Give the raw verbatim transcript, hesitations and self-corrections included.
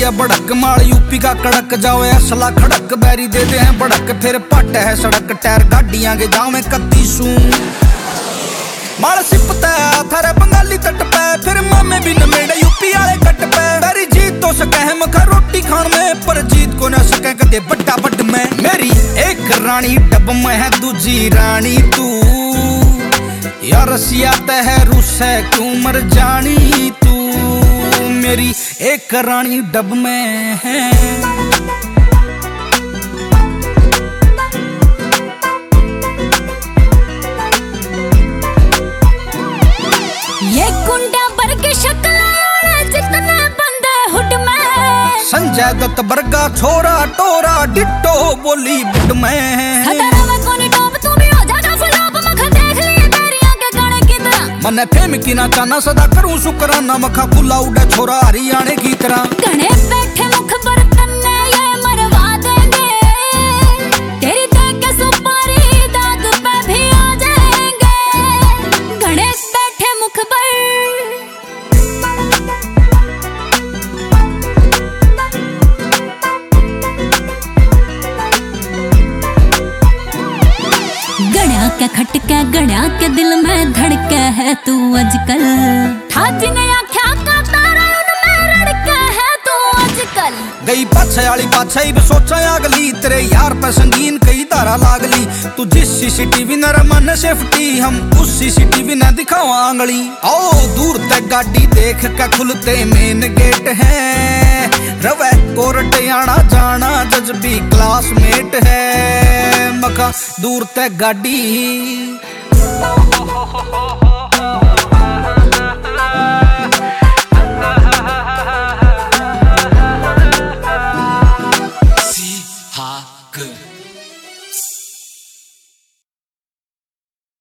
है बड़क, माल यूपी का कड़क, जाओ असला खड़क, बैरी देते हैं बड़क, फिर पट है सड़क, टायर गाड़ियां के जावे कत्तीसू, माल सिपता है थारे बंगाली तट पे, फिर मामे भी नमेड़े यूपी आले कट पे, बैरी जीत तो सके हम खा रोटी खान में, पर जीत को न सके कदे बड्डा बड में। मेरी एक रानी डब में है दूजी रानी तू, यार रसिया तह रूस है क्यों मर जानी तू, मेरी एक रानी डब में है। ये गुंडा वर्ग शक्ल जितने बंदे हुड में, संजय दत्त वर्गा छोरा टोरा डिट्टो बोली बुड में, खतरा में कोनी टॉप तू भी हो जाना फ्लॉप, मखा देख लिए तेरी आंखें गाने की तरह, मने फेम की ना चाहना सदा करूं शुक्राना, मखा खुला उड़ा छोरा हरियाणे की तरह, गणे बैठे मुख बर्तन ने ये मरवा देंगे, तेरी देख के सुपारी दाग पे भी आ जाएंगे, गणे बैठे मुख पर गणा के खटके, गणा के दिल में धड़के है तू आजकल, ठाजी ने आख्या का तारा उनमें रड़के है तू आजकल, गई पाछे वाली पाछे ही सोचा अगली, तेरे यार पे संगीन कई तारा लागली, तू जिस सीसीटीवी न रमन सेफ्टी, हम उस सीसीटीवी न दिखावा आंगली, आओ दूर तक गाड़ी देख के खुलते मेन गेट है, रवे कोर्ट आना जाना जज भी क्लासमेट है, मखा दूर तक गाड़ी